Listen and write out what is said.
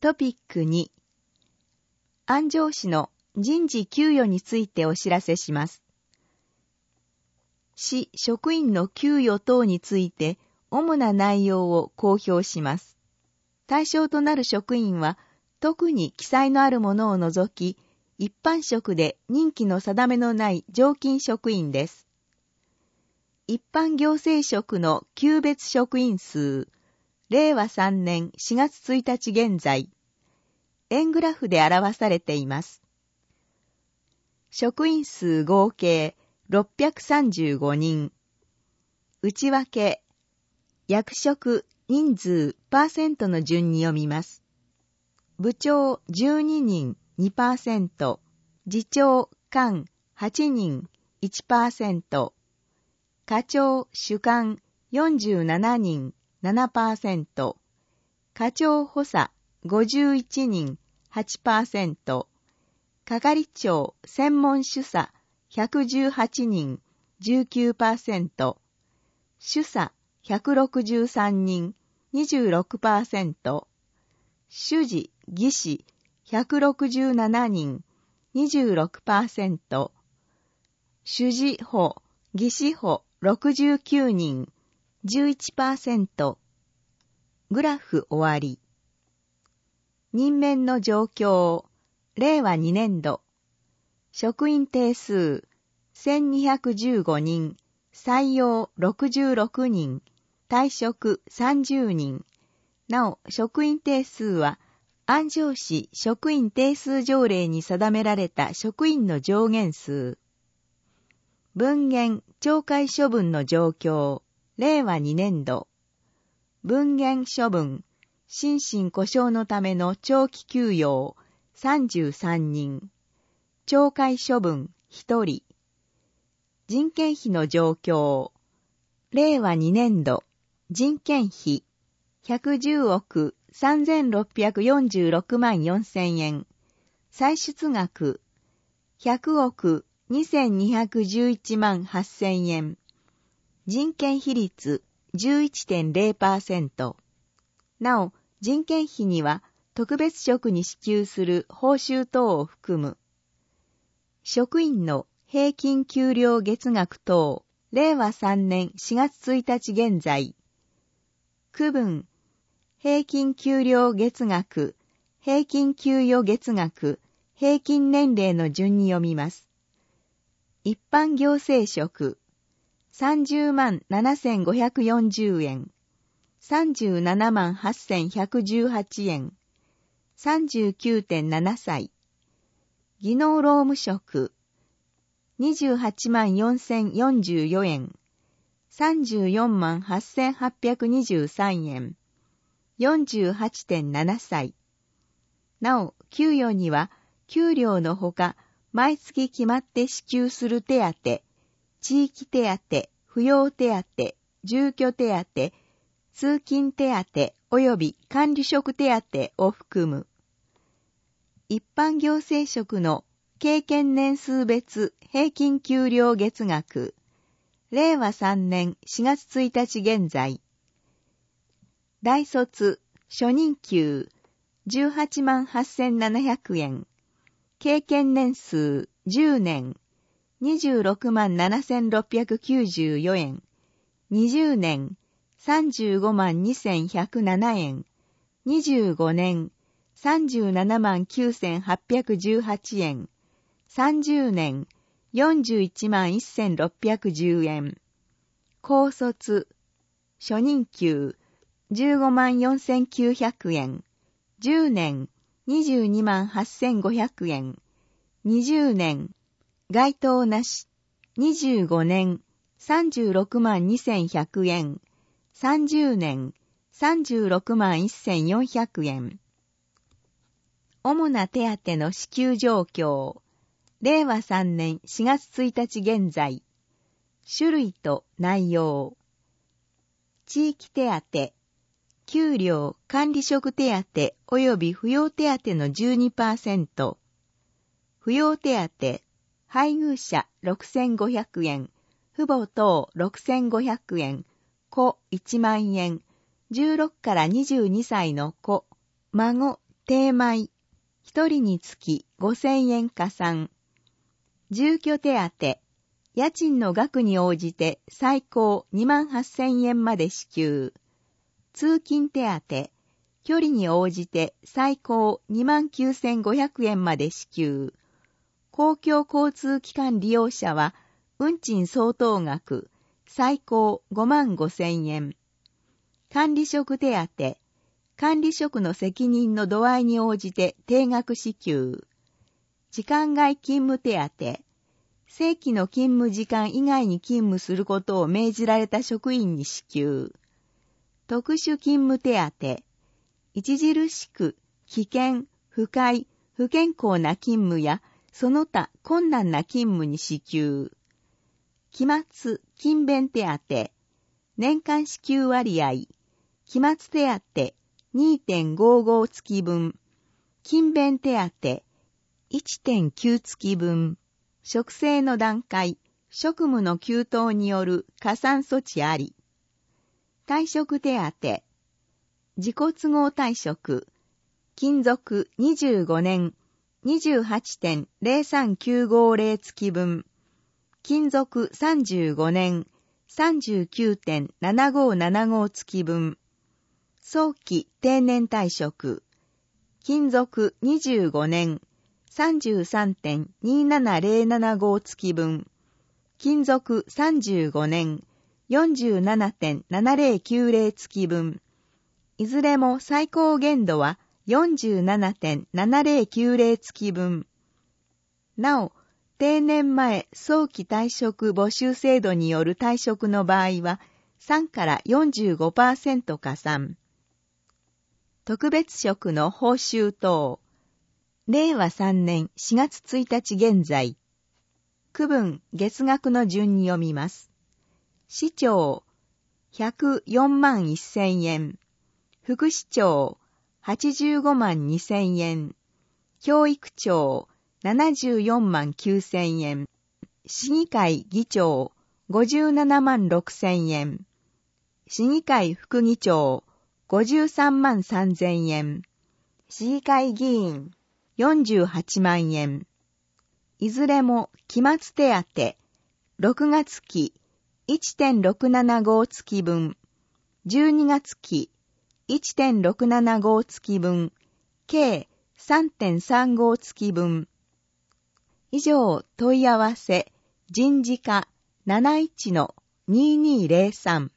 トピック2、安城市の人事給与についてお知らせします。市職員の給与等について主な内容を公表します。対象となる職員は特に記載のあるものを除き、一般職で任期の定めのない常勤職員です。一般行政職の級別職員数、令和3年4月1日現在、円グラフで表されています。職員数合計635人。内訳、役職、人数、%の順に読みます。部長12人 2%、次長、官8人 1%、課長、主幹47人 7%、課長補佐51人 8%、係長専門主査118人 19%、主査163人 26%、主事、技師167人 26%、主事補、技師補69人 11%。グラフ終わり。任免の状況。令和2年度。職員定数1215人、採用66人、退職30人。なお、職員定数は、安城市職員定数条例に定められた職員の上限数。分限、懲戒処分の状況。令和2年度。分限処分、心神故障のための長期休養33人。懲戒処分1人。人件費の状況。令和2年度。人件費110億3646万4000円。歳出額100億2211万8000円。人件費率 11.0%。なお、人件費には特別職に支給する報酬等を含む。職員の平均給料月額等、令和3年4月1日現在。区分、平均給料月額、平均給与月額、平均年齢の順に読みます。一般行政職、30万7540円、37万8118円、39.7 歳。技能労務職、28万4044円、34万8823円、48.7 歳。なお、給与には、給料のほか、毎月決まって支給する手当、地域手当、扶養手当、住居手当、通勤手当及び管理職手当を含む。一般行政職の経験年数別平均給料月額、令和3年4月1日現在。大卒、初任給、18万8700円。経験年数、10年、26万7694円。20年、35万2107円。25年、37万9818円。30年、41万1610円。高卒、初任給、15万4900円。10年、22万8500円。20年、該当なし。25年、36万2100円。30年、36万1400円。主な手当の支給状況。令和3年4月1日現在。種類と内容。地域手当、給料管理職手当及び扶養手当の 12%。扶養手当、配偶者6500円、父母等6500円、子1万円、16から22歳の子、孫定米、一人につき5000円加算。住居手当、家賃の額に応じて最高28,000円まで支給。通勤手当、距離に応じて最高29,500円まで支給。公共交通機関利用者は、運賃相当額、最高55,000円。管理職手当、管理職の責任の度合いに応じて定額支給。時間外勤務手当、正規の勤務時間以外に勤務することを命じられた職員に支給。特殊勤務手当、著しく危険、不快、不健康な勤務や、その他困難な勤務に支給。期末、勤勉手当、年間支給割合、期末手当 2.55 月分、勤勉手当 1.9 月分、職制の段階、職務の急騰による加算措置あり。退職手当、自己都合退職、勤続25年、28.03950 月分、勤続35年、39.7575 月分、早期定年退職、勤続25年、33.27075 月分、勤続35年、47.7090 月分、いずれも最高限度は47.7090 月分。なお、定年前早期退職募集制度による退職の場合は3から 45% 加算。特別職の報酬等。令和3年4月1日現在。区分月額の順に読みます。市長104万1000円。副市長85万2000円。教育長74万9000円。市議会議長57万6000円。市議会副議長53万3000円。市議会議員48万円。いずれも期末手当、6月期 1.675 月分、12月期 1.675 月分、計 3.35 月分。以上問い合わせ人事課 71-2203